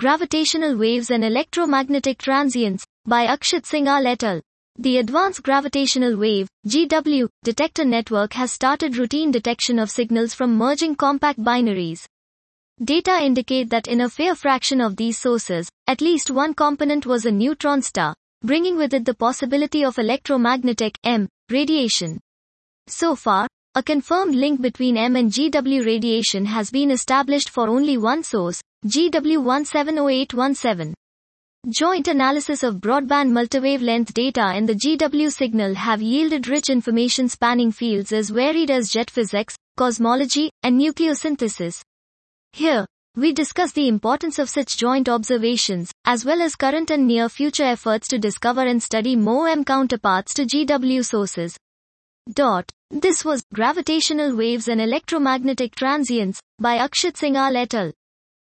Gravitational Waves and Electromagnetic Transients, by Akshit Singhal et al. The Advanced Gravitational Wave (GW) detector network has started routine detection of signals from merging compact binaries. Data indicate that in a fair fraction of these sources, at least one component was a neutron star, bringing with it the possibility of electromagnetic (M) radiation. So far, a confirmed link between M and GW radiation has been established for only one source, GW170817. Joint analysis of broadband multiwavelength data in the GW signal have yielded rich information spanning fields as varied as jet physics, cosmology, and nucleosynthesis. Here, we discuss the importance of such joint observations, as well as current and near-future efforts to discover and study more M counterparts to GW sources. This was Gravitational Waves and Electromagnetic Transients by Akshit Singhal et al.